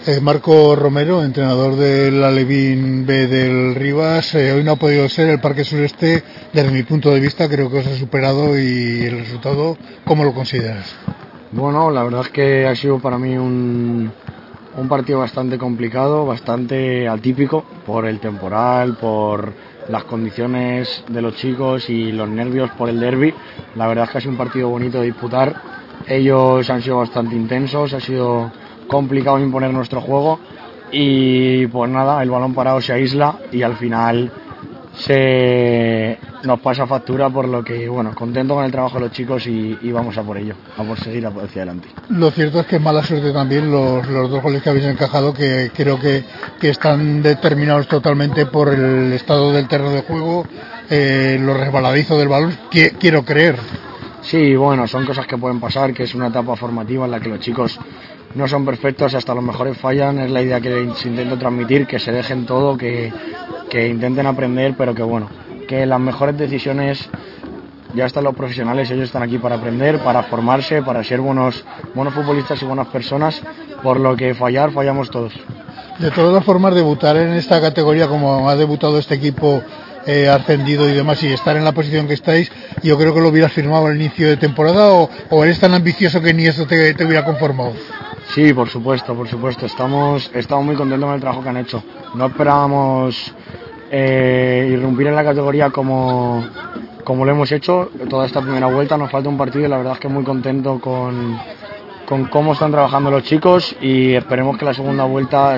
Marco Romero, entrenador del Alevín B del Rivas, hoy no ha podido ser el Parque Sureste. Desde mi punto de vista creo que os ha superado, y el resultado, ¿cómo lo consideras? Bueno, la verdad es que ha sido para mí un partido bastante complicado, bastante atípico por el temporal, por las condiciones de los chicos y los nervios por el derbi. La verdad es que ha sido un partido bonito de disputar. Ellos han sido bastante intensos, ha sido complicado imponer nuestro juego y pues nada, el balón parado se aísla y al final nos pasa factura, por lo que bueno, contento con el trabajo de los chicos y vamos a por ello, a por seguir hacia adelante. Lo cierto es que mala suerte también los dos goles que habéis encajado, que creo que están determinados totalmente por el estado del terreno de juego, lo resbaladizo del balón, quiero creer. Sí, bueno, son cosas que pueden pasar, que es una etapa formativa en la que los chicos no son perfectos, hasta los mejores fallan. Es la idea que se intenta transmitir, que se dejen todo, que intenten aprender, pero que bueno, que las mejores decisiones ya están los profesionales. Ellos están aquí para aprender, para formarse, para ser buenos futbolistas y buenas personas, por lo que fallamos todos. De todas las formas, debutar en esta categoría como ha debutado este equipo, ascendido y demás, y estar en la posición que estáis, yo creo que lo hubieras firmado al inicio de temporada, o eres tan ambicioso que ni eso te hubiera conformado. Sí, por supuesto, estamos muy contentos con el trabajo que han hecho. No esperábamos irrumpir en la categoría como lo hemos hecho toda esta primera vuelta. Nos falta un partido y la verdad es que muy contento con cómo están trabajando los chicos, y esperemos que la segunda vuelta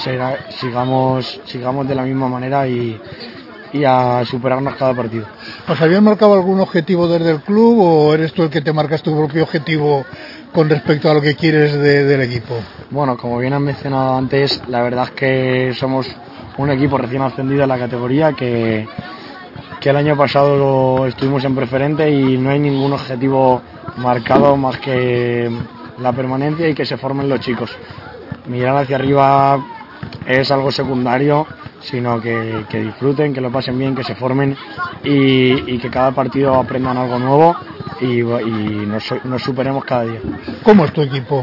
sigamos de la misma manera y a superarnos cada partido. ¿Os habían marcado algún objetivo desde el club, o eres tú el que te marcas tu propio objetivo con respecto a lo que quieres del equipo? Bueno, como bien han mencionado antes, la verdad es que somos un equipo recién ascendido a la categoría, que el año pasado estuvimos en preferente, y no hay ningún objetivo marcado más que la permanencia y que se formen los chicos. Mirar hacia arriba es algo secundario, sino que disfruten, que lo pasen bien, que se formen y que cada partido aprendan algo nuevo y nos superemos cada día. ¿Cómo es tu equipo?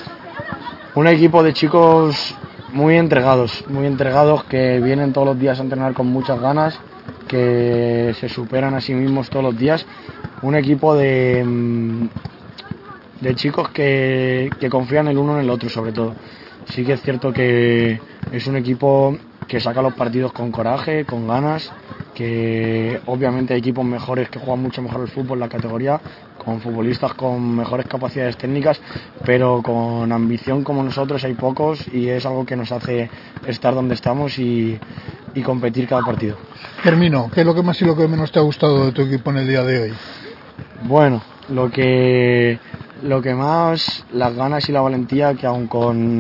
Un equipo de chicos muy entregados, que vienen todos los días a entrenar con muchas ganas, que se superan a sí mismos todos los días. Un equipo de chicos que confían el uno en el otro, sobre todo. Sí que es cierto que es un equipo que saca los partidos con coraje, con ganas, que obviamente hay equipos mejores que juegan mucho mejor el fútbol en la categoría, con futbolistas con mejores capacidades técnicas, pero con ambición como nosotros hay pocos, y es algo que nos hace estar donde estamos y competir cada partido. Termino, ¿qué es lo que más y lo que menos te ha gustado de tu equipo en el día de hoy? Bueno, lo que más, las ganas y la valentía, que aun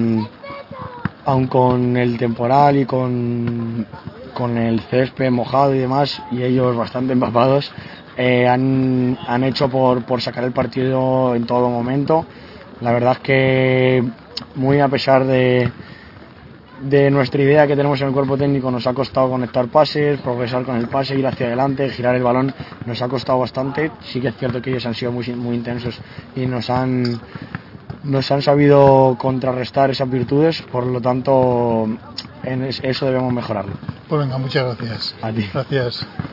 con el temporal y con el césped mojado y demás, y ellos bastante empapados, han hecho por sacar el partido en todo momento. La verdad es que muy a pesar de nuestra idea que tenemos en el cuerpo técnico, nos ha costado conectar pases, progresar con el pase, ir hacia adelante, girar el balón, nos ha costado bastante. Sí que es cierto que ellos han sido muy, muy intensos y nos han sabido contrarrestar esas virtudes, por lo tanto en eso debemos mejorarlo. Pues venga, muchas gracias. A ti. Gracias.